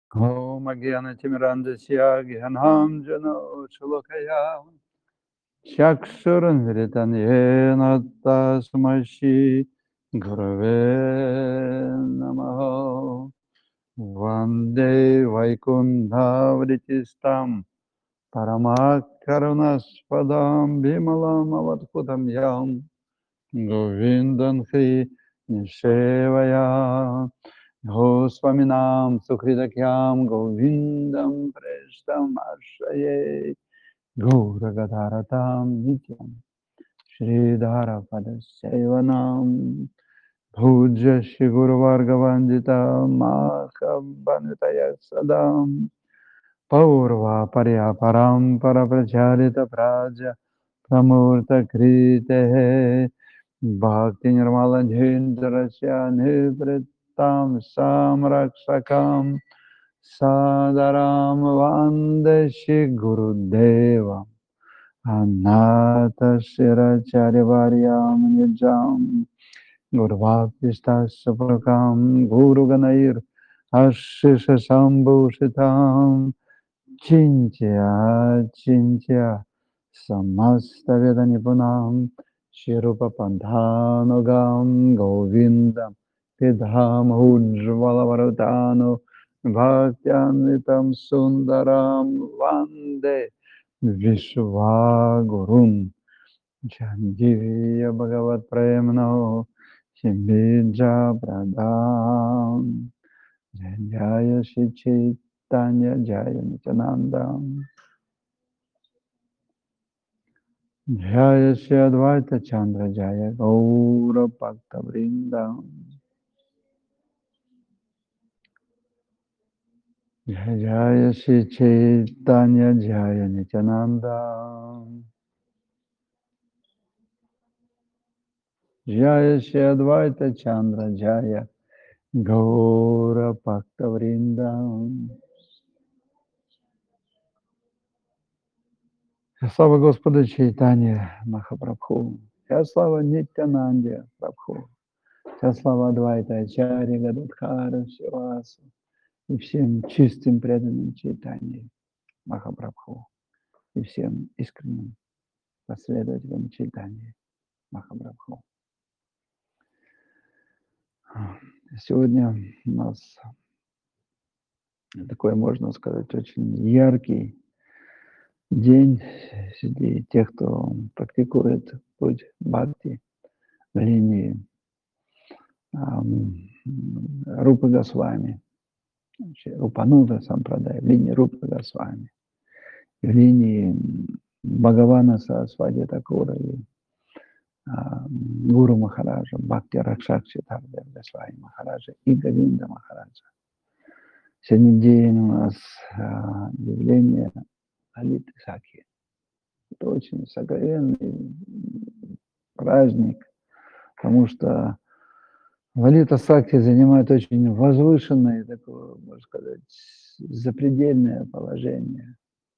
Om Agyanatimirandasya Gyanam Jano Chalakaya Chakshurunviritan Yena Tasmashi Gurave Namaha Vande Vaikundha Vritistam Paramakarunaspadam Bimalam Avatkutam Yam Govindan Hri Nishevaya Goswaminam Sukhridakyam Govindam Preshtam Ashaye Gauragadharatam Nityam Sridhara Padasevanam Bhuja Shiguru Vargavandita Makabhanitaya Sadam Paurva Pariyaparam Parapracharita Praja Pramurta Krite Bhakti Nirmala Jhindrasya Nivritam Samrakshakam Sadaram Vandashi Gurudeva Anata Shiracharya Varyam Nijam Gurvapista Saprakam Guru Ganair Ashisha Sambhushitam Chinchya Chinchya Samasta Veda Nipunam Shirupa Pandhanogam Govindam Pidham Ujjvala Bhaktyamritam Sundaram Vande Vishwagurum Jandiya Bhagavat Premno Shimbija Pradam Jaya Shri Chaitanya Jaya Nityananda Jaya Shri Advaita Chandra Jaya Gaura Bhakta Vrindam Jaya Jaya Shri Chaitanya Jaya Nityananda Jaya Shri Advaita Chandra Jaya Gaura Bhakta Vrindam. Слава Господу Чайтанья Махапрабху. Вся слава Нитянанде Прабху. Вся слава Адвайта Ачарьи Гададхара Шивасу и всем чистым преданным Чайтанье Махапрабху и всем искренним последователям Чайтаньи Махапрабху. Сегодня у нас такой, можно сказать, очень яркий день среди тех, кто практикует путь бхакти в линии Рупы Госвами, Рупанута Сампрадай, в линии Рупы Госвами, в линии Бхагавана Сарасвати Такура и Гуру Махараджа, Бхакти Ракшакши Тардев Госвами Махараджа и Говинда Махараджа. Сегодня день у нас явление Лалиты Сакхи. Это очень сокровенный праздник, потому что Лалита Сакхи занимает очень возвышенное, такое, можно сказать, запредельное положение.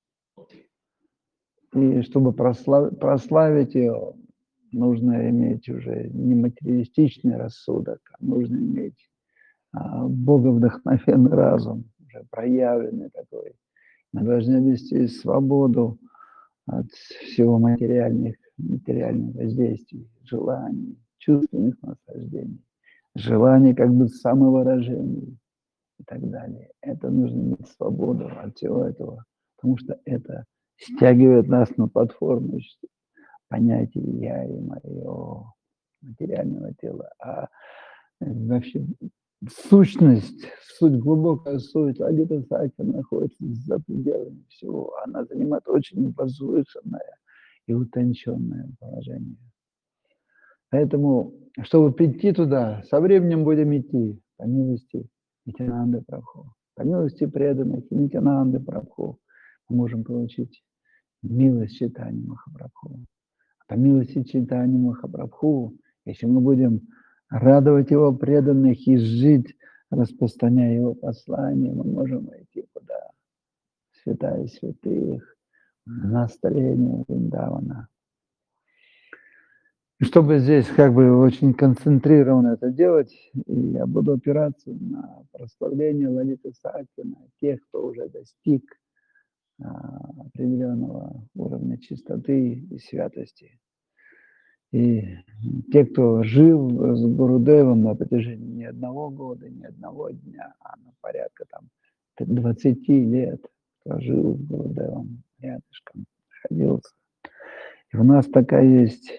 И чтобы прославить ее, нужно иметь уже не материалистичный рассудок, а нужно иметь боговдохновенный разум, уже проявленный такой. Мы должны вести свободу от всего материальных воздействий, желаний, чувственных наслаждений, желаний как бы самовыражений и так далее. Это нужно иметь свободу от всего этого, потому что это стягивает нас на платформу понятия «я» и «моё» материального тела. А вообще сущность, глубокая суть Лалиты Сакхи находится за пределами всего. Она занимает очень возвышенное и утонченное положение. Поэтому, чтобы прийти туда, со временем будем идти по милости Нитянанды Прабху. По милости преданных Нитянанды Прабху мы можем получить милость Чайтаньи Махапрабху. По милости Чайтаньи Махапрабху, если мы будем радовать его преданных и жить, распространяя его послание, мы можем войти куда? Святая святых, на столение Вриндавана. И чтобы здесь как бы очень концентрированно это делать, и я буду опираться на прославление Лалиты Сакти, на тех, кто уже достиг определенного уровня чистоты и святости. И те, кто жил с Гурудевом на протяжении не одного года, не одного дня, а на порядка там 20 лет, кто жил с Гурудевом рядышком, находился. И у нас такая есть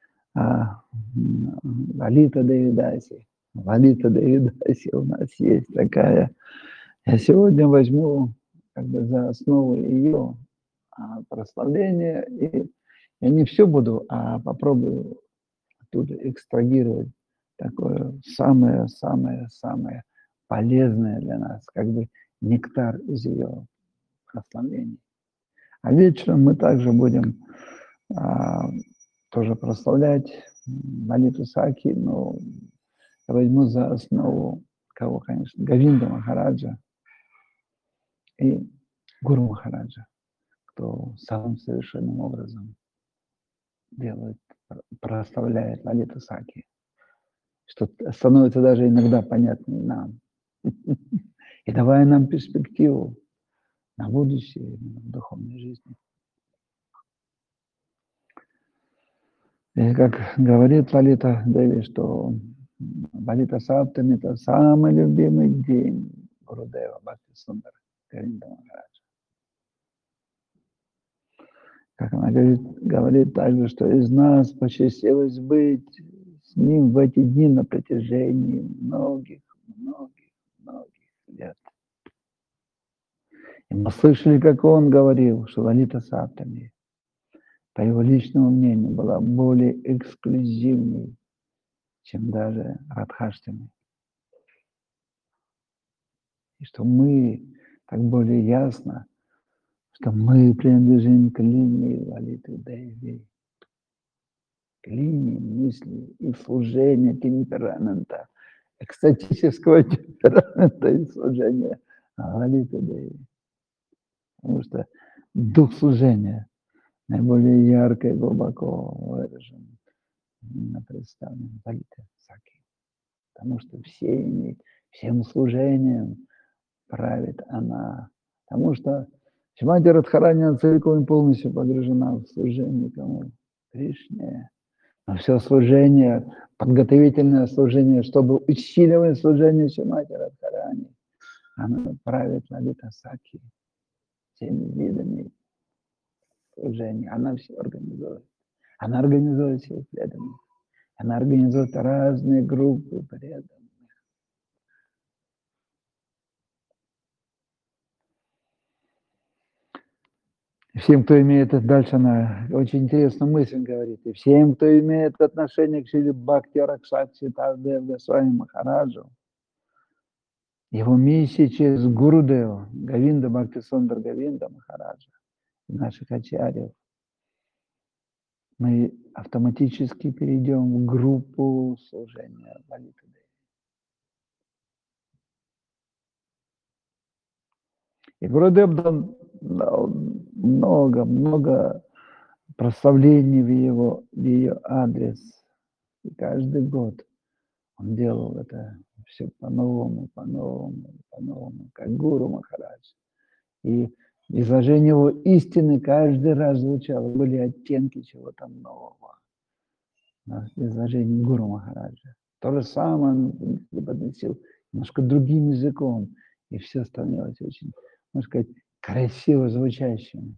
Лалита Девидаси. Лалита Девидаси у нас есть такая. Я сегодня возьму как бы за основу ее прославление, и я не все буду, а попробую оттуда экстрагировать такое самое-самое-самое полезное для нас, как бы нектар из ее прославлений. А вечером мы также будем тоже прославлять Лалиту Сакти, но я возьму за основу кого, конечно, Говинда Махараджа и Гуру Махараджа, кто самым совершенным образом делает, прославляет Лалиту Сакти, что становится даже иногда понятнее нам. И давая нам перспективу на будущее в духовной жизни. И как говорит Лалита Деви, что Лалита Саптами – это самый любимый день Гурудева Бхакти Сундара Говинда Махараджа. Как она говорит также, что из нас посчастливилось быть с ним в эти дни на протяжении многих лет. И мы слышали, как он говорил, что Лалита Саптами, по его личному мнению, была более эксклюзивной, чем даже Радхаштами. И что мы так более ясно, что мы принадлежим к линии Лалиты Деви, к линии мысли и служения темперамента, экстатического темперамента и служения Лалиты Деви. Потому что дух служения наиболее ярко и глубоко выражен, представлен в Лалите Сакти. Потому что всем служением правит она. Потому что Шримати Радхарани целиком и полностью погружена в служение кому? Кришне. Но все служение, подготовительное служение, чтобы усиливать служение Шримати Радхарани, она правит Лалита Сакти всеми видами служения. Она все организует. Она организует всех преданных. Она организует разные группы преданных. Всем, кто имеет, дальше она очень интересную мысль говорит, и всем, кто имеет отношение к Шри Бхакти Ракшакши Тардев Госвами Махараджу, его миссии через Гурудева, Говинда Бхакти Сундар Говинда Махараджа, наших ачарьев, мы автоматически перейдем в группу служения Лалиты Деви. И Гурудев дал много прославлений в ее адрес. И каждый год он делал это все по-новому, как Гуру Махарадж. И изложение его истины каждый раз звучало, были оттенки чего-то нового. Изложение Гуру Махараджа. То же самое он преподносил немножко другим языком, и все становилось очень, можно сказать, красиво звучащим.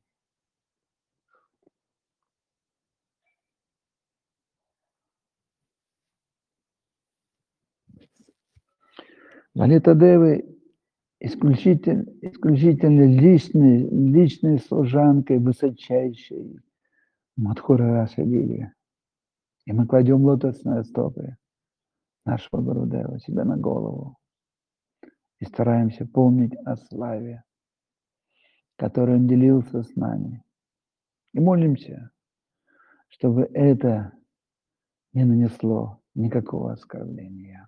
Лалита Деви исключительно личной служанкой высочайшей Мадхуры Раса Лили. И мы кладем лотосные стопы нашего Гурудева себе на голову и стараемся помнить о славе, которой он делился с нами. И молимся, чтобы это не нанесло никакого оскорбления.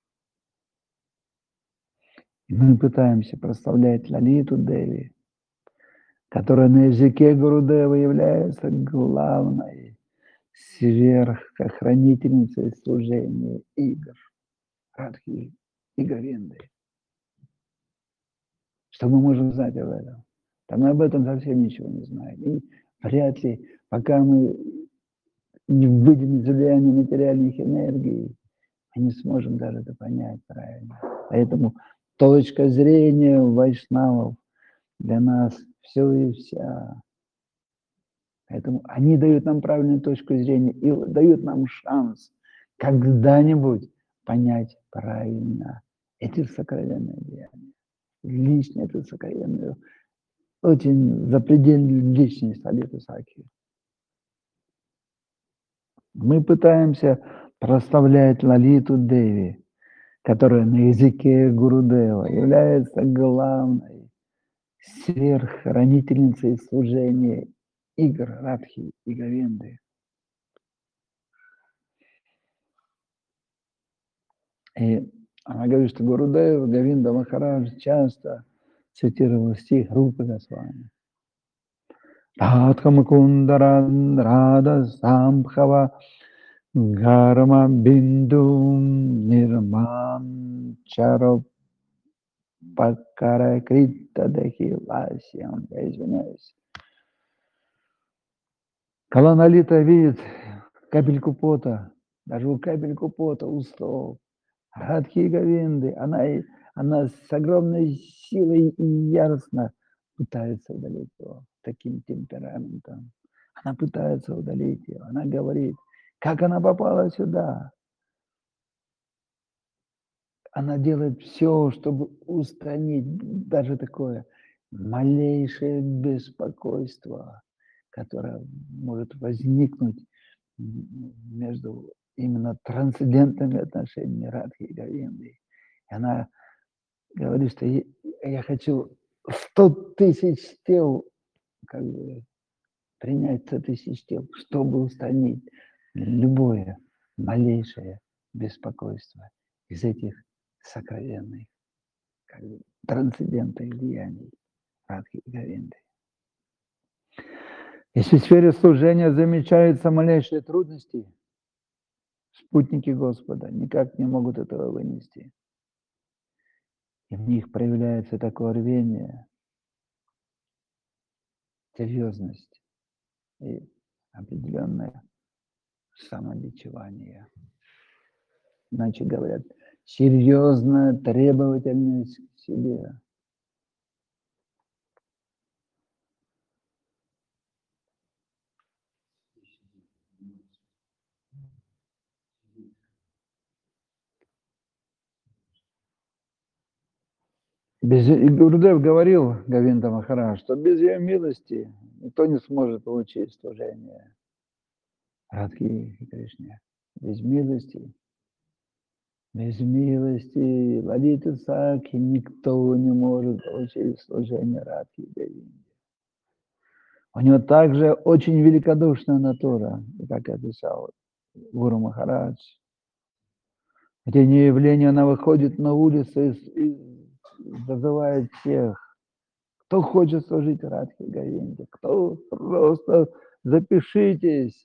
И мы пытаемся прославлять Лалиту Деви, которая на языке Гурудева является главной сверхохранительницей служения игр, Радхи и Говинды. Что мы можем знать об этом? Да мы об этом совсем ничего не знаем. И вряд ли, пока мы не выйдем из влияния материальных энергий, мы не сможем даже это понять правильно. Поэтому точка зрения вайшнавов для нас все и вся. Поэтому они дают нам правильную точку зрения и дают нам шанс когда-нибудь понять правильно эти сокровенные деяния. Лично эту сокровенную, очень запредельную личность Лалиты Сакхи. Мы пытаемся прославлять Лалиту Деви, которая на языке Гурудева является главной сверххранительницей служения игр Радхи и Говинды. И она говорит, что Гурудев, Говинда Махарадж часто цитировал стих Рупы Госвами. Радха Мукундаран Рада Самбхава Гарма Биндум Нирмам Чаро Пакара Крита Дахиласиям. Я извиняюсь. Когда Лалита видит капельку пота, даже у капельку пота у стол, Радхи и Говинды, она с огромной силой и яростно пытается удалить его таким темпераментом. Она пытается удалить его. Она говорит, как она попала сюда. Она делает все, чтобы устранить даже такое малейшее беспокойство, которое может возникнуть между именно трансцендентными отношениями Радхи и Говинды. И она говорит, что я хочу 100 тысяч тел, как бы принять 100 тысяч тел, чтобы устранить любое малейшее беспокойство из этих сокровенных, как бы, трансцендентных деяний Радхи и Говинды. Если в сфере служения замечаются малейшие трудности, спутники Господа никак не могут этого вынести. И в них проявляется такое рвение, серьезность и определенное самобичевание. Иначе говорят, серьезная требовательность к себе. Гурудев говорил, Говинда Махарадж, что без ее милости никто не сможет получить служение Радхи и Кришне. Без милости Лалиты Сакхи никто не может получить служение Радхи и Говинде. У него также очень великодушная натура, как описал Гуру Махарадж. В день явления она выходит на улицу и зазывает всех, кто хочет служить Радхи и Говинде, кто просто запишитесь,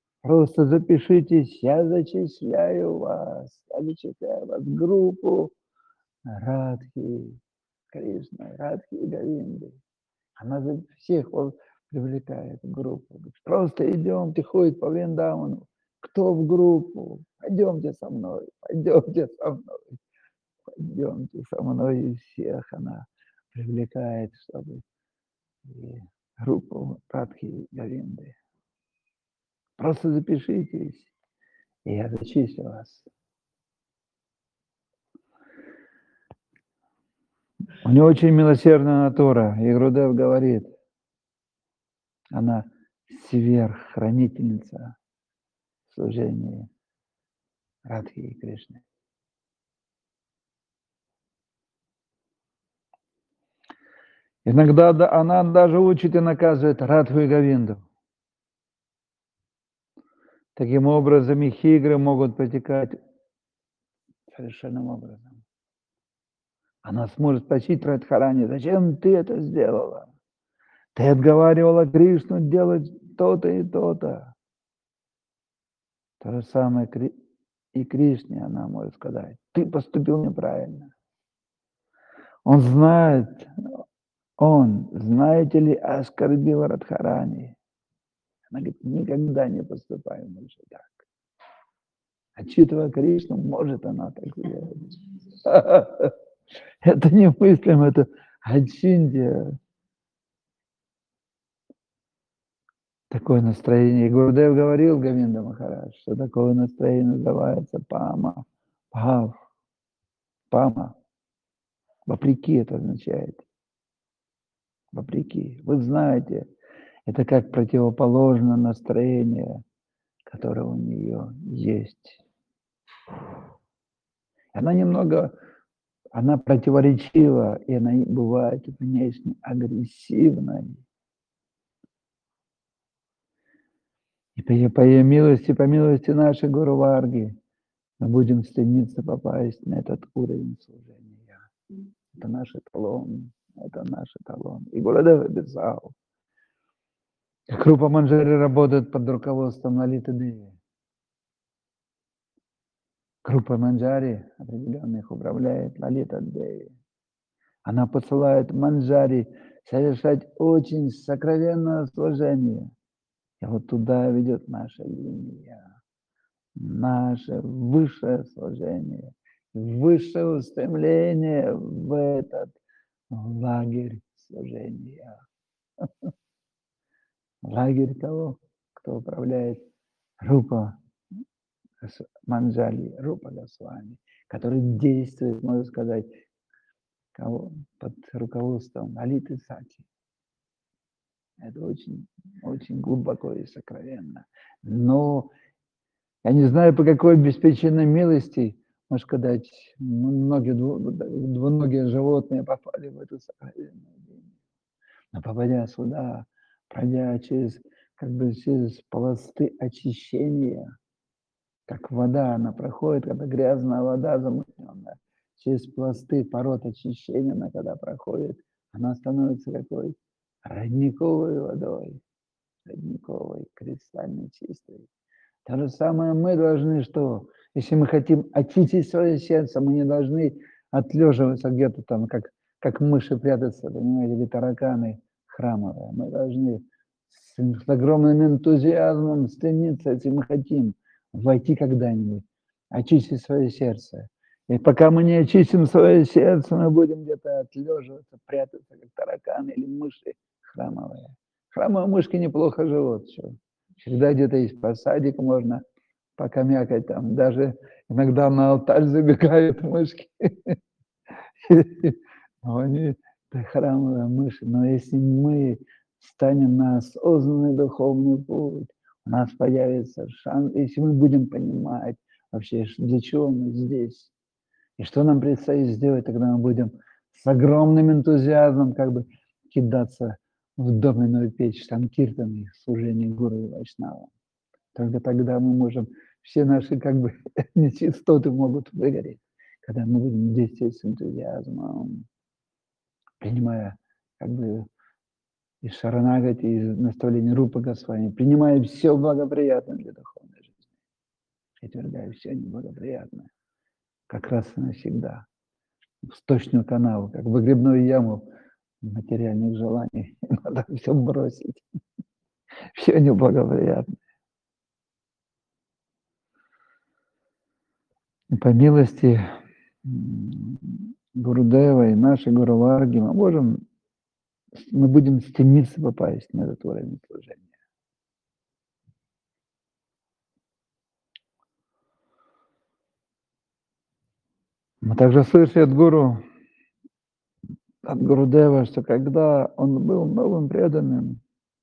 я зачисляю вас в группу Радхи Кришна, Радхи и Говинды. Она всех привлекает в группу. Просто идемте, ходит по Вриндавану. Кто в группу? Пойдемте со мной, пойдемте со мной, пойдемте со мной. И всех она привлекает, чтобы группу Радхи и Говинды. Просто запишитесь, и я зачислю вас. У нее очень милосердная натура, и Гурудев говорит, она сверххранительница служения Радхи и Кришны. Иногда она даже учит и наказывает Радху и Говинду. Таким образом, их игры могут протекать совершенным образом. Она сможет спросить Радхарани, зачем ты это сделала? Ты отговаривала Кришну делать то-то и то-то. То же самое и Кришне она может сказать: «Ты поступил неправильно». Он знает, знаете ли, оскорбил Радхарани. Она говорит: «Никогда не поступаем больше так». Отчитывая Кришну, может она так сделать. Это немыслимо, это ачинья. Такое настроение. И Гурудев говорил Говинда Махарадж, что такое настроение называется пама. Бхав. Пама. Вопреки это означает. Вопреки. Вы знаете, это как противоположное настроение, которое у нее есть. Она противоречива, и она бывает внешне агрессивной. И по ее милости, по милости нашей Гуру Варги, мы будем стремиться попасть на этот уровень служения. Это наш эталон, это наш эталон. И Гурудев обещал. Крупа Манджари работает под руководством Лалиты Деви. Крупа Манджари определенных управляет Лалита Деви. Она посылает Манджари совершать очень сокровенное служение. И вот туда ведет наша линия. Наше высшее служение, высшее устремление в этот лагерь служения. Лагерь того, кто управляет Рупа Манджари, Рупа Госвами, который действует, можно сказать, под руководством Лалиты Сати. Это очень, очень глубоко и сокровенно. Но я не знаю, по какой беспричинной милости, можно сказать, многие двуногие животные попали в эту сокровенную линию. Но попадя сюда, пройдя через пласты очищения, как вода, она проходит, когда грязная вода замутненная, через пласты пород очищения, она когда проходит, она становится какой? Родниковой водой, родниковой, кристально чистой. То же самое мы должны что? Если мы хотим очистить свое сердце, мы не должны отлеживаться где-то там, как мыши прятаться, понимаете, или тараканы храмовые. Мы должны с огромным энтузиазмом стремиться, если мы хотим войти когда-нибудь, очистить свое сердце. И пока мы не очистим свое сердце, мы будем где-то отлеживаться, прятаться, как тараканы или мыши храмовые. Храмовые мышки неплохо живут. Что? Всегда где-то есть посадик, можно покамякать там. Даже иногда на алтарь забегают мышки. Но они храмовые мыши. Но если мы станем на осознанный духовный путь, у нас появится шанс, если мы будем понимать вообще, для чего мы здесь, и что нам предстоит сделать, тогда мы будем с огромным энтузиазмом кидаться в доменную печь Санкиртаны, служение Гуру и Вайшнава. Только тогда мы можем, все наши нечистоты могут выгореть, когда мы будем действовать с энтузиазмом, принимая из Шаранагати, из наставления Рупа Госвами, принимая все благоприятное для духовной жизни. Отвергая все неблагоприятное, как раз и навсегда. В сточную канаву, как в выгребную яму материальных желаний. Надо все бросить. Все неблагоприятно. И по милости Гурудева и нашей Гуру Варги мы будем стремиться попасть на этот уровень служения. Мы также слышали от Гурудева, что когда он был новым преданным,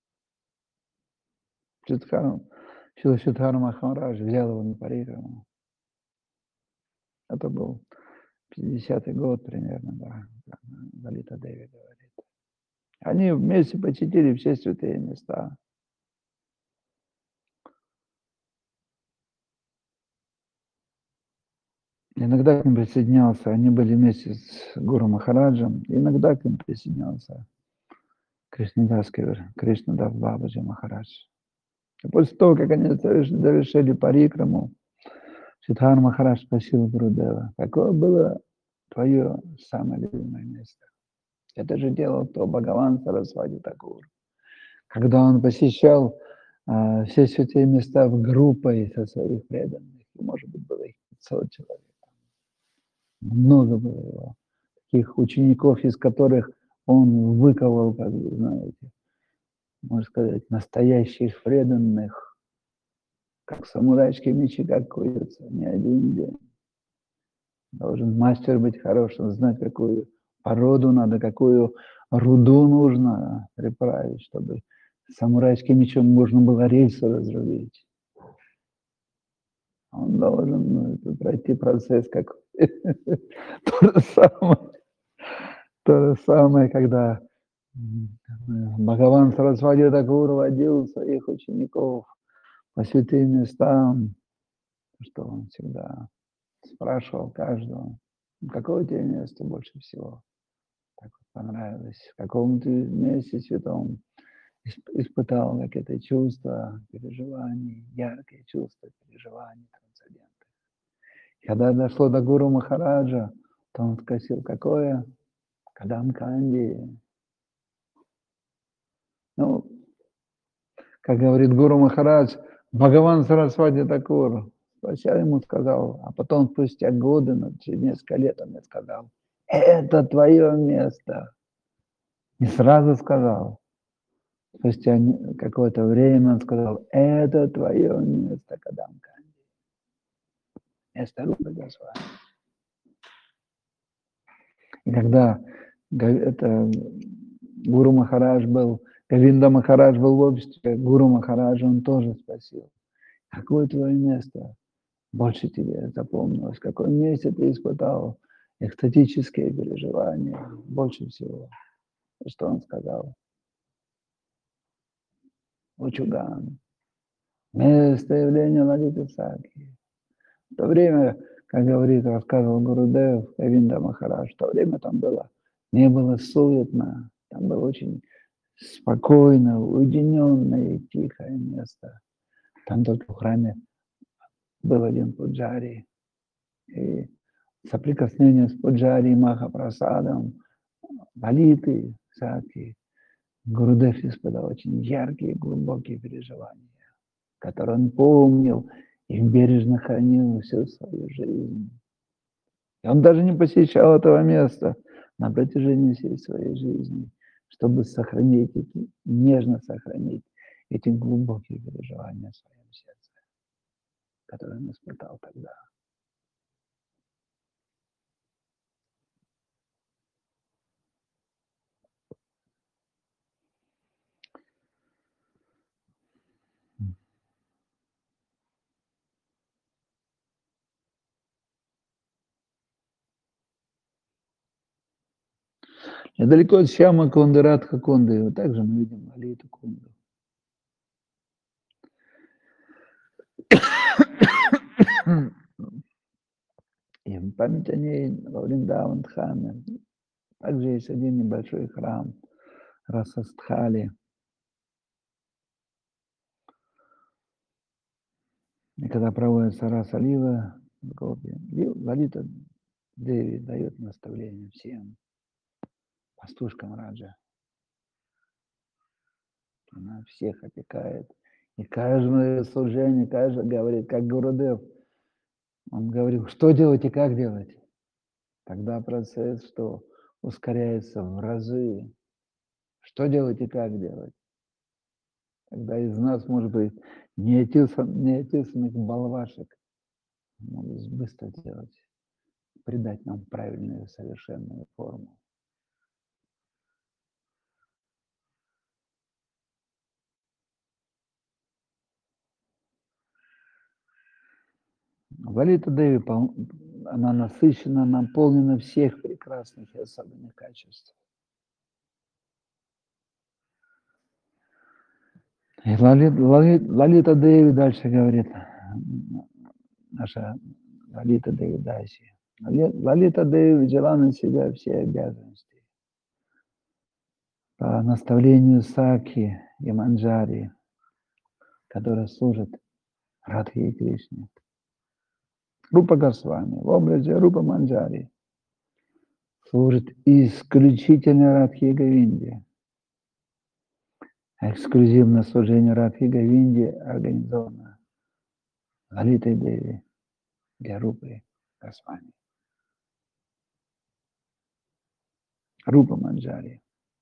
Шилашидхара Махарадж взял его на парикраму. Это был 50-й год примерно, да, Лалита Деви говорит. Они вместе посетили все святые места. Иногда к ним присоединялся, они были вместе с Гуру Махараджем, иногда к ним присоединялся Кришнадас Бабаджи Махарадж. После того, как они завершили парикраму, Сиддхарта Махарадж спросил Гурудева: какое было твое самое любимое место? Это же делал то Бхагаван Сарасвати Такур. Когда он посещал все святые места в группой со своих преданных, может быть, было их 500 человек. Много было его таких учеников, из которых он выковал, как вы знаете, можно сказать, настоящих преданных, как самурайские мечи, как куются, не один день. Должен мастер быть хорошим, знать, какую породу надо, какую руду нужно приправить, чтобы самурайским мечом можно было рельсу разрубить. Он должен пройти процесс, как то же самое, когда Бхагаван Сарасвати Такур водил своих учеников по святым местам, что он всегда спрашивал каждого: какое тебе место больше всего так вот понравилось, в каком ты месте святом испытал как это чувство переживаний, яркое чувство переживаний трансцендентных. Когда дошло до Гуру Махараджа, то он спросил: какое? Кадам Канди. Ну, как говорит Гуру Махарадж, Бхагаван Сарасвати Такур сначала ему сказал, а потом спустя годы, через несколько лет он мне сказал: это твое место. Не сразу сказал. Спустя какое-то время он сказал: это твое место, Кадам Канди. Место Рупы Госвами. И когда это Гуру Махарадж был, Говинда Махарадж был в обществе Гуру Махараджа, он тоже спросил: какое твое место больше тебе запомнилось? В каком месте ты испытал экстатические переживания больше всего? И что он сказал? Учуган. Место явления Лалиты Сакхи. В то время, как говорит, рассказывал Гурудев, Говинда Махарадж, в то время там было, не было суетно, там было очень спокойно, уединенное и тихое место. Там только в храме был один пуджари. И соприкосновение с пуджари Махапрасадом, Лалиты Сакхи, Гурудев испытал очень яркие, глубокие переживания, которые он помнил и бережно хранил всю свою жизнь. И он даже не посещал этого места на протяжении всей своей жизни, чтобы сохранить эти, нежно сохранить эти глубокие переживания в своем сердце, которые он испытал тогда. Недалеко от Шьяма Кунды, Радха Кунды, также мы видим Лалиту Кунду. И в память о ней во Вриндаван Дхаме также есть один небольшой храм Расастхали. И когда проводится Раса Лила, Лалита Деви дает наставление всем пастушкам Раджа. Она всех опекает. И каждое служение, каждый говорит, как Гурудев. Он говорил, что делать и как делать. Тогда процесс, что ускоряется в разы. Что делать и как делать. Тогда из нас, может быть, неотесанных болвашек могут быстро делать, придать нам правильную, совершенную форму. Лалита Деви, она насыщена, наполнена всех прекрасных и особенных качеств. И Лалита Деви дальше говорит, наша Лалита Деви Даси. Лалита Деви взяла на себя все обязанности по наставлению Сакхи и Манджари, которая служит Радхе и Кришне. Рупа Госвами в образе Рупа Манджари служит исключительно Радхе и Говинде. Эксклюзивное служение Радхе и Говинде организовано Лалитой Деви для Рупы Госвами. Рупа Манджари.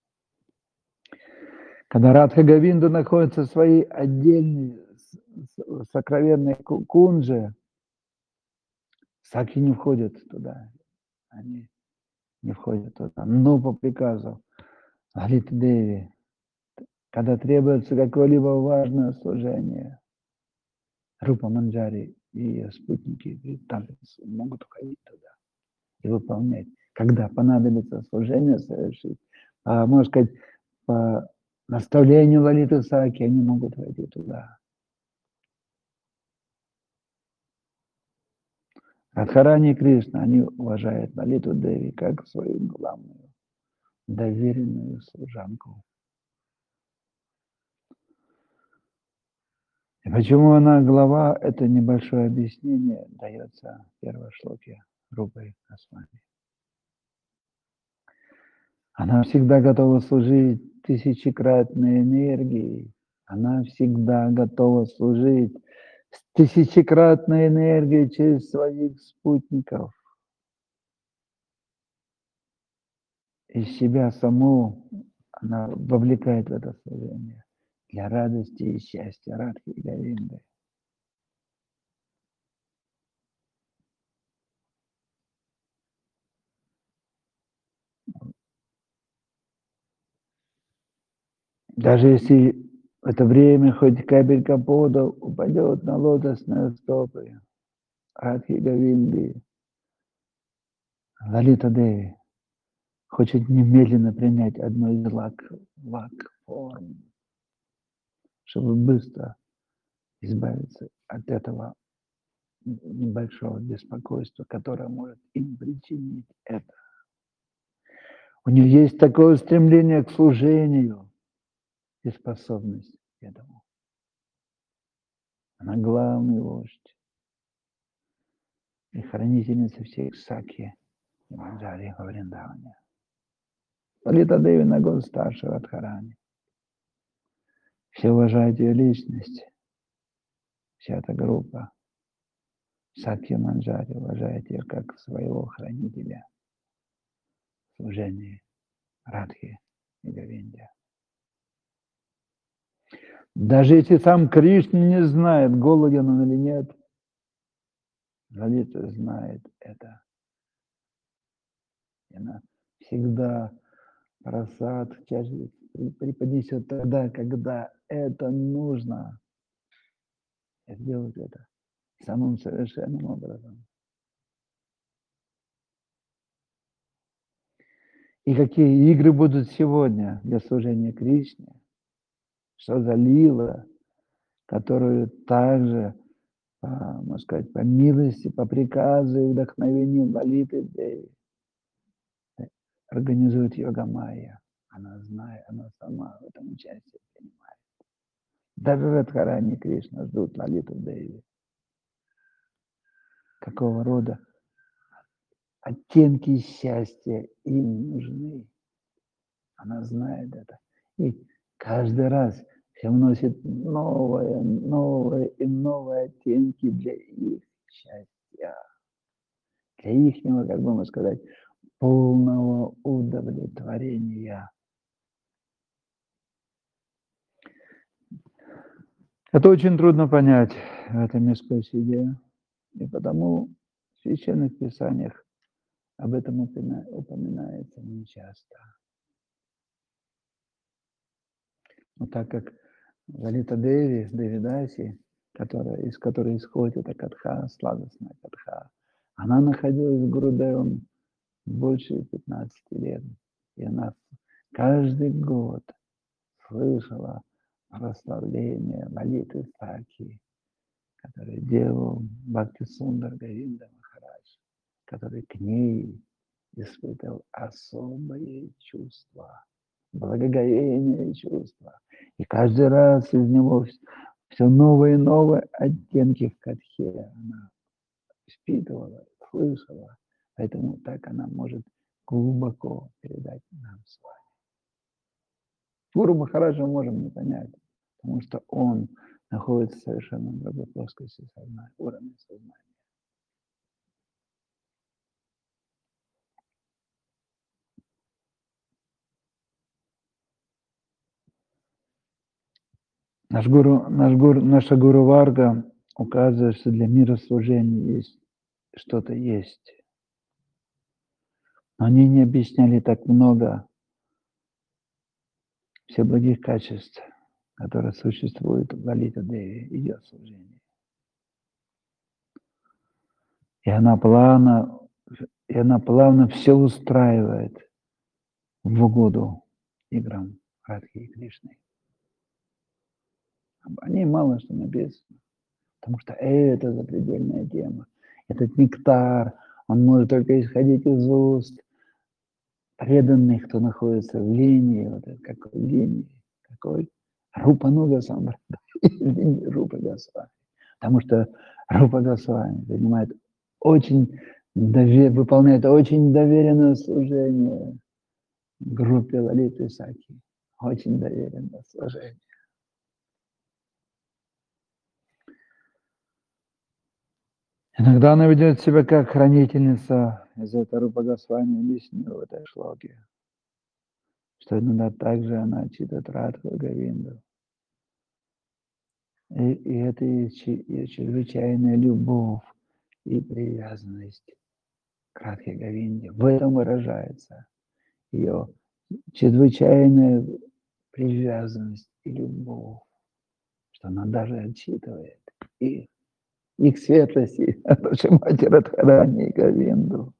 Когда Радха Говинда находится в своей отдельной сокровенной кунже, саки не входят туда. Они не входят туда. Но по приказу Лалиты Деви, когда требуется какое-либо важное служение, Рупа Манджари и ее спутники там могут уходить туда и выполнять. Когда понадобится служение совершить, можно сказать, по наставлению Лалиты Саки они могут войти туда. Радхарани и Кришна, они уважают Лалиту Деви как свою главную доверенную служанку. И почему она глава, это небольшое объяснение дается в первой шлоке Рупы Госвами. Она всегда готова служить тысячекратной энергией. Она всегда готова служить с тысячекратной энергией через своих спутников. И себя саму она вовлекает в это служение для радости и счастья Радхи и Говинды. Даже если в это время хоть капелька пота упадет на лотосные стопы Радхи и Говинды, Лалита Деви хочет немедленно принять одну из лак-форм, чтобы быстро избавиться от этого небольшого беспокойства, которое может им причинить это. У нее есть такое стремление к служению и способность к этому. Она главный вождь и хранительница всех саки и манджари во Вриндаване. Лалита Деви на год старше Радхарани. Все уважают ее личность, вся эта группа. Сакья Манджари уважает ее как своего хранителя в служении Радхи и Говинде. Даже если сам Кришна не знает, голоден он или нет, Лалита знает это. И она всегда просад преподнесет тогда, когда это нужно. И сделать это самым совершенным образом. И какие игры будут сегодня для служения Кришне? Что за лила, которую также, можно сказать, по милости, по приказу и вдохновению Лалиты Деви организует Йога Майя. Она знает, она сама в этом участие принимает. Даже Радхарани и Кришна ждут Лалиту Деви. Какого рода оттенки счастья им нужны. Она знает это. И каждый раз все вносит новые и новые оттенки для их счастья. Для их, как бы можно сказать, полного удовлетворения. Это очень трудно понять в этом мирской среде. И потому в священных писаниях об этом упоминается нечасто. Но так как Лалита Деви, Девидаси, из которой исходит эта катха, сладостная катха, она находилась в Гурудевом больше 15 лет. И она каждый год слышала прославление Лалиты Саки, который делал Бхакти Сундар Говинда Махарадж, который к ней испытывал особые чувства, благоговение чувства. И каждый раз из него все новые и новые оттенки в катхе она впитывала, слышала. Поэтому так она может глубоко передать нам с вами. Гуру Махараджа мы можем не понять, потому что он находится в совершенно другой плоскости сознания, уровня сознания. Наша гуру Варга указывает, что для мира служения есть что-то есть. Но они не объясняли так много всех благих качеств, которые существуют в Лалита Деви, ее служении. И она плавно все устраивает в угоду играм Радхи и Кришны. О ней мало что написано, потому что это запредельная тема. Этот нектар, он может только исходить из уст преданных, кто находится в линии, вот это какой линии, какой Рупануга Самбрада, Рупа Госвами. Потому что Рупа Госвами выполняет очень доверенное служение группе Лалиты Саки. Очень доверенное служение. Иногда она ведет себя как хранительница, из этого Рупа Госвами объяснил в этой шлоке, что иногда также она читает Радху Говинду. И это и чрезвычайная любовь и привязанность к Радхе Говинде. В этом выражается ее чрезвычайная привязанность и любовь, что она даже отчитывает и к светлости, Шримати Радхарани и Говинду.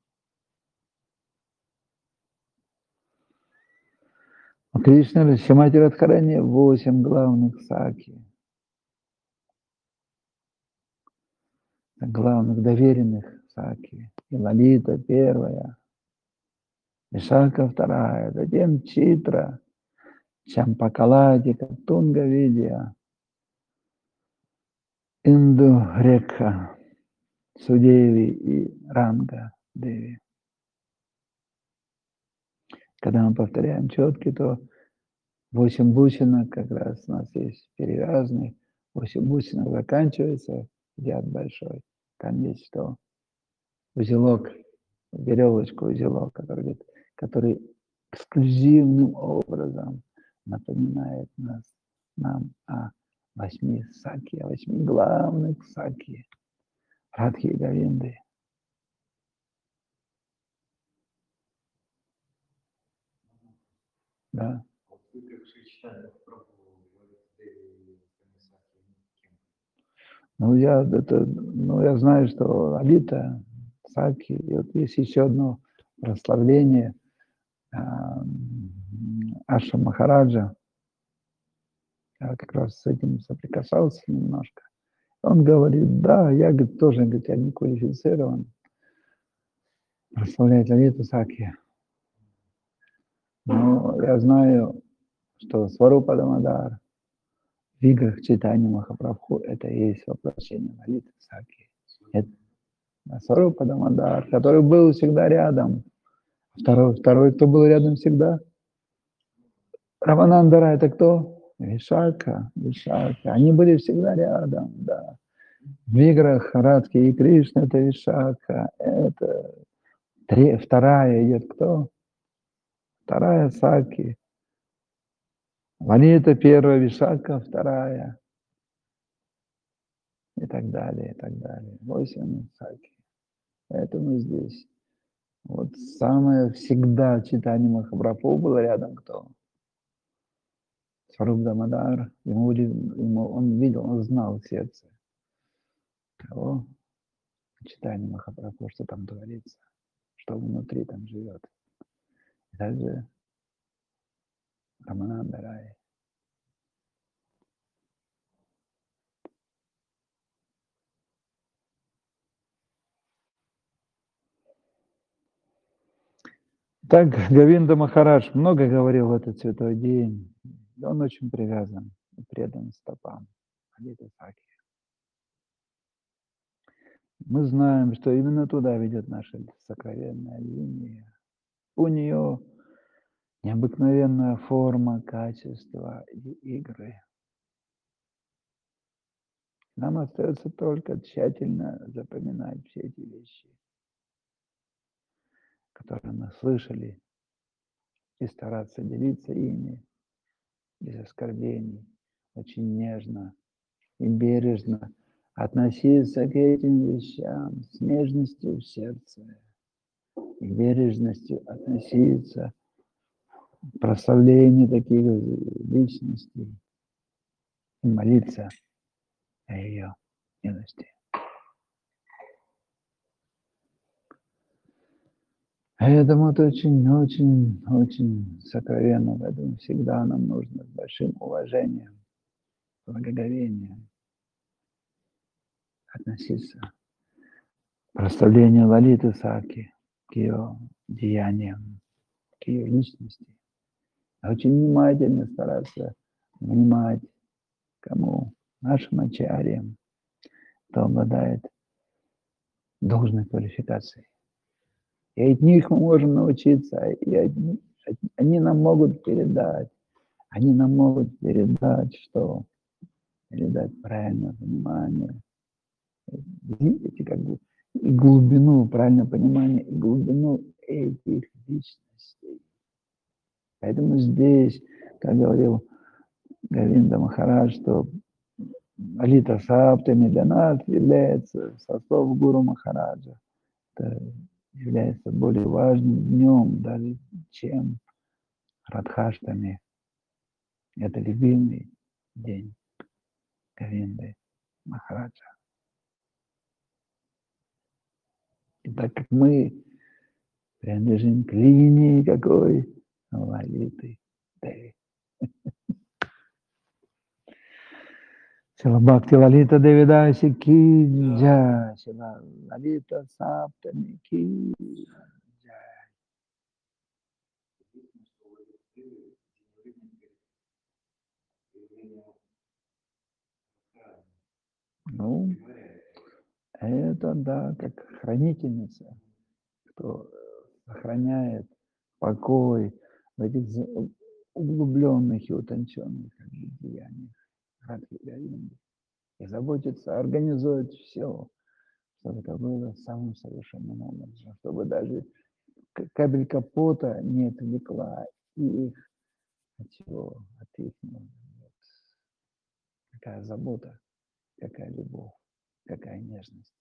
У Кришны Шримати Радхарани 8 главных саки, главных доверенных саки. И Лалита первая, Вишака вторая, затем Читра, Чампакаладика, Тунга Видия, Инду Рекха, Судеви и Ранга Деви. Когда мы повторяем четки, то 8 бусинок как раз у нас есть перевязанные, 8 бусинок заканчивается, ряд большой. Там есть что? Узелок, веревочку, узелок, который эксклюзивным образом напоминает нам о 8 саки, о 8 главных саки Радхи и Говинды. Да. Я знаю, что Лалита, Саки, и вот есть еще одно прославление Аша Махараджа. Я как раз с этим соприкасался немножко. Он говорит, да, я тоже я не квалифицирован прославлять Лалиту Саки. Но я знаю, что Сварупа Дамодар в играх Чайтаньи Махапрабху это и есть воплощение Лалиты Саки. Это Сварупа Дамодар, который был всегда рядом. Второй, кто был рядом всегда? Раманандара, это кто? Вишака. Они были всегда рядом, да. В играх Радхи и Кришна это Вишака. Это вторая идет кто? Вторая Саки. Ванита первая, Вишака вторая. И так далее, и так далее. 8 Саки. Поэтому здесь вот самое всегда читание Махапрабху было рядом кто? Сваруп Дамодар. Он видел, он знал сердце того читания Махапрабху, что там творится, что внутри там живет. И также Рамананда Рай. Так Говинда Махарадж много говорил в этот святой день. Он очень привязан и предан стопам Лалита Саки. Мы знаем, что именно туда ведет наша сокровенная линия. У нее необыкновенная форма, качество и игры. Нам остается только тщательно запоминать все эти вещи, которые мы слышали, и стараться делиться ими без оскорблений, очень нежно и бережно относиться к этим вещам с нежностью в сердце и бережностью относиться к прославлению таких личностей и молиться о ее милости. Поэтому это очень сокровенно, поэтому всегда нам нужно с большим уважением, благоговением относиться к прославлению Лалиты Саки, к ее деяниям, к ее личности. Очень внимательно стараться внимать, кому нашим ачарьям, кто обладает должной квалификацией. И от них мы можем научиться, и они нам могут передать, что передать правильное понимание, видите, как бы и глубину, правильное понимание, и глубину этих личностей. Поэтому здесь, как говорил Говинда Махарадж, что Лалита Саптами для нас является сосов Гуру Махараджа. Это является более важным днем, даже чем Радхаштами. Это любимый день Говинды Махараджа. И так как мы принадлежим к линии какой? Лалиты Деви. Шила Бхакти Лалита Деви Даси ки джай. Шила Лалита Саптами ки джай. Ну, это да, как хранительница, кто сохраняет покой в этих углубленных и утонченных деяниях Радхи Говинды. И заботится, организует все, чтобы это было самым совершенным образом, чтобы даже капелька пота не отвлекла их от чего, от их, вот, какая забота, какая любовь, какая нежность.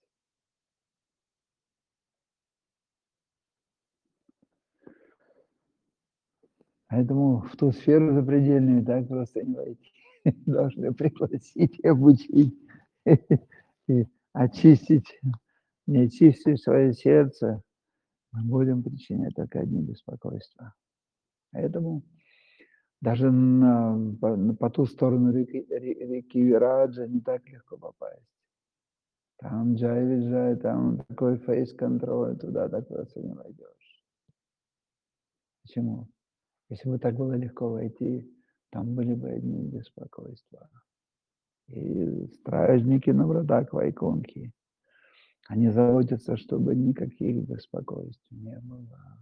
Поэтому в ту сферу запредельную так просто не войти. Должны пригласить и обучить, и очистить, не очистить свое сердце, мы будем причинять только одни беспокойства. Поэтому даже по ту сторону реки Вираджа не так легко попасть. Там джай-виджай, там такой фейс-контроль, туда так просто не войдешь. Почему? Если бы так было легко войти, там были бы одни беспокойства. И стражники на вратах Вайкунхи, они заботятся, чтобы никаких беспокойств не было.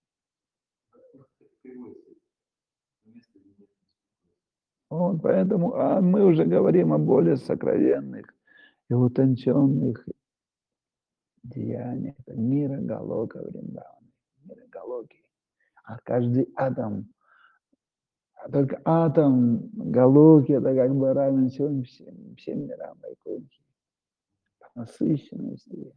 Вот поэтому мы уже говорим о более сокровенных и утонченных деяниях мира Галока Вриндавана, мира Галоки. А каждый атом, только атом Галоки, это как бы равен всем мирам Вайкунхи. По насыщенности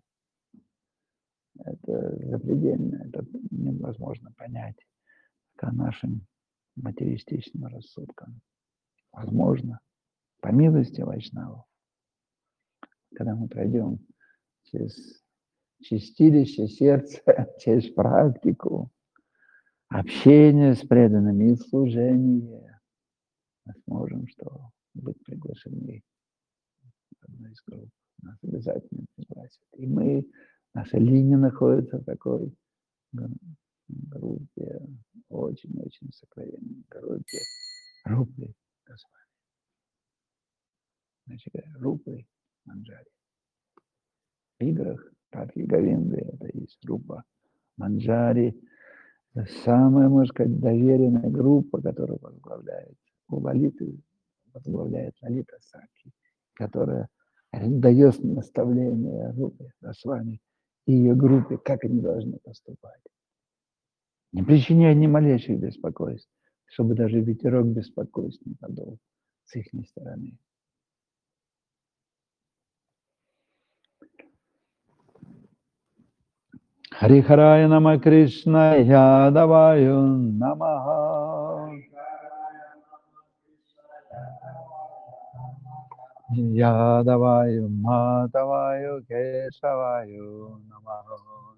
это запредельно, это невозможно понять нашим материалистичным рассудком. Возможно, по милости Вайшнавов, когда мы пройдем через чистилище сердца, через практику, общение с преданными и служение, мы сможем быть приглашены в одну из групп. Нас обязательно пригласят. И наша линия находится в такой группе, очень сокровенной группе Господи. Значит, Рупы Манджари. В играх Радхи Говинды это есть Рупа Манджари. Это самая, можно сказать, доверенная группа, которая возглавляет у Лалиты, возглавляет Лалита Сакхи, которая дает наставления Рупе Госвами и ее группе, как они должны поступать. Не причиняя ни малейших беспокойств, чтобы даже ветерок беспокойств не подул с их стороны. Харихарая нама Кришна Ядаваю намаха. Ядаваю Матаваю Кешаваю намаха.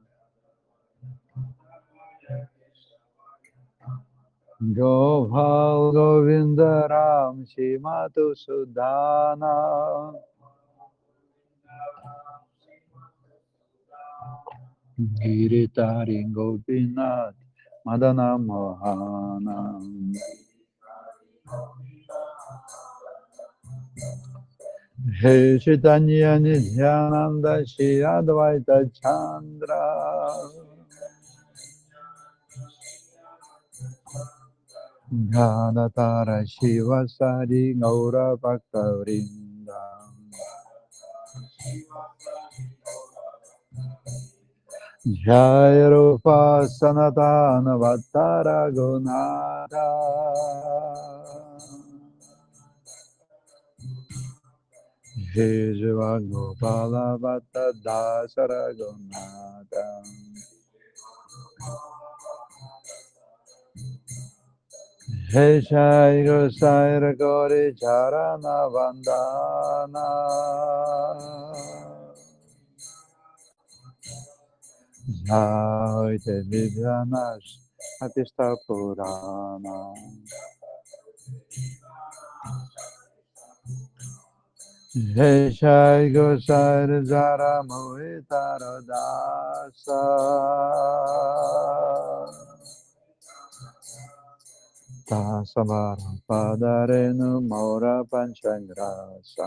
Gopal Govinda Ram Shimatu Sudana Giritari Gopinath Madana Mohana He Chaitanya Nityananda Shri Advaita Chandra Gadadhara Shivasari Gaura Bhakta Vrinda Jai Rupa Sanatana Vatara Gunara Jai Jiva Gopala Bhatta Dasara Gunara Jai Shai Gosai Gauri Charana Vandana Jai Te Vidyanash Atista Purana Jai Shai Gosai Jara Mohitara Dasa Tasavara Padarenu Maura Panchangrasa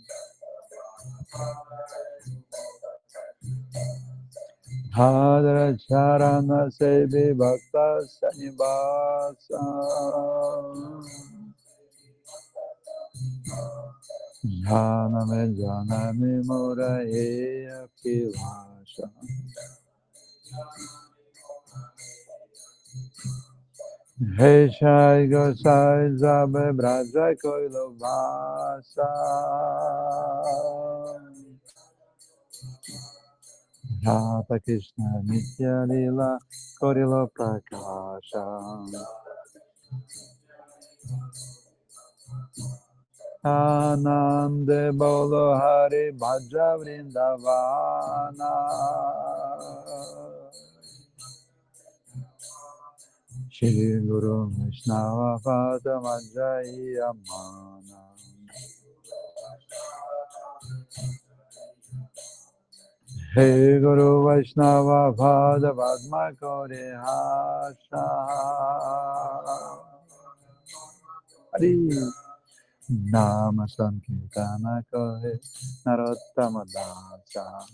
Hadra Charana Sevi Bhakta Sanibasa Janame Mora Eya Kivasha Hey Shai Gosai Zabe Braja Koilo Vasa Radha Krishna Nitya Lila Korila Prakasha Anande Bolo Hari Bhaja Vrindavana Shri Guru Vaishnava Pada Majai Amana Hey Guru Vaishnava Pada Padma Kore Hasha Hari Nama Sankirtana Kore Narottama Dasa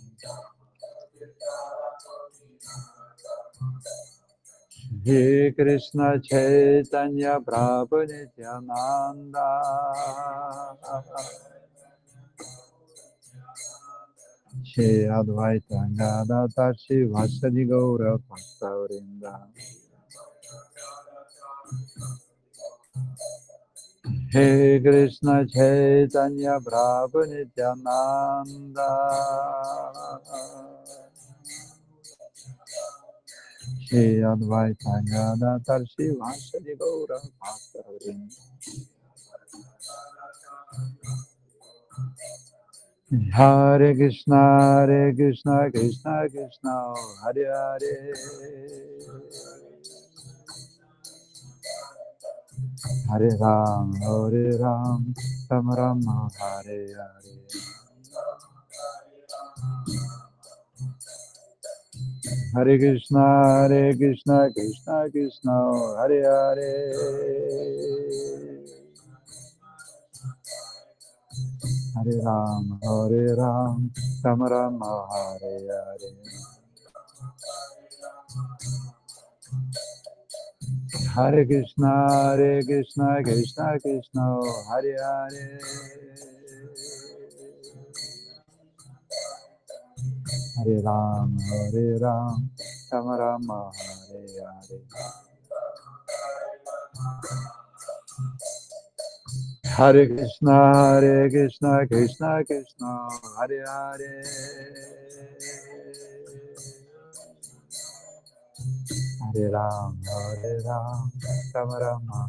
He Krishna Chaitanya Prabhu Nityananda Shri Advaita Gadadhar Shivasadi Gaura Bhakta Vrinda He Krishna Chaitanya Prabhu Nityananda Shri Advaita Gadadhar Shivasadi Gaura Bhakta Vrinda Hare Krishna, Krishna Krishna, Hare Hare. Hare Ram, Ram Ram, Hare Hare. Hare Krishna, Krishna Krishna, Hare Hare. Hare Ram, Rama Rama, Hare Hare. Hare Krishna, Krishna Krishna, Hare Hare. Hare Ram, Rama Rama, Hare Hare. Hare Krishna, Krishna Krishna, Hare Hare. Hare Ram, Rama Rama,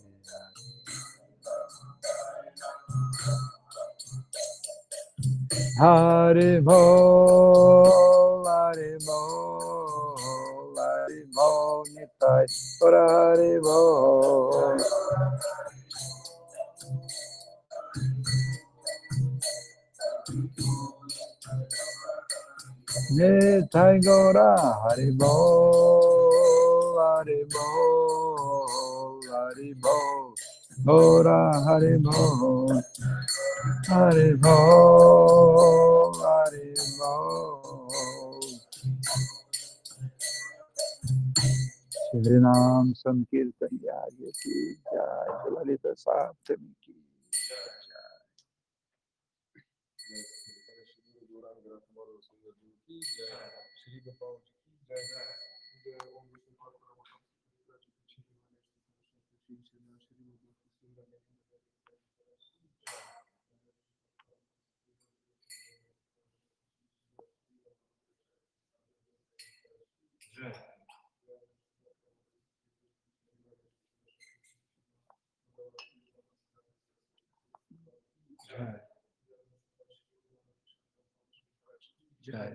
Hare Bol, Hare Bol, Hare Bol, Nitai, Ora Hare Bol. Nitai Gora, Hare Bol, Hare Bol, Hare Bol, Gora Hare Bol, Hare Bol, Hare Bol. Shri Nam Sankirtan Yagya Ki Jai, Lalita Saptami Ki Jai.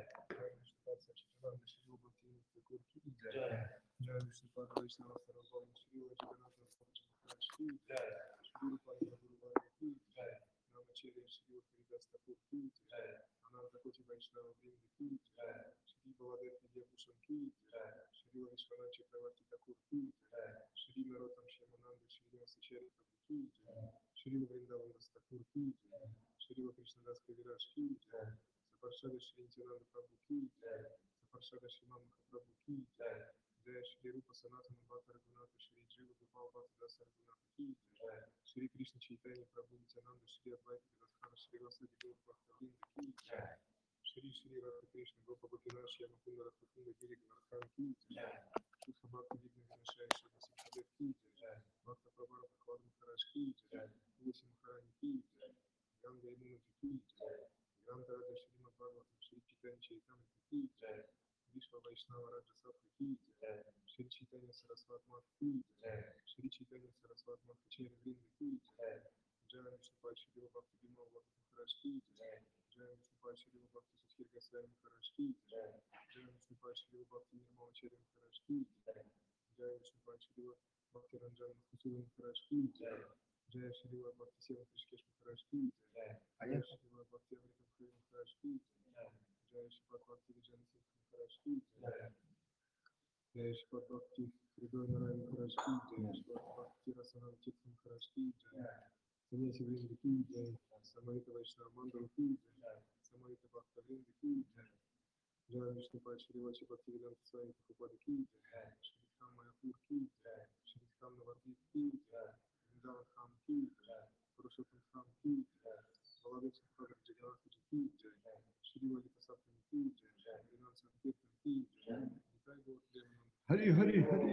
Hari Hari Hari.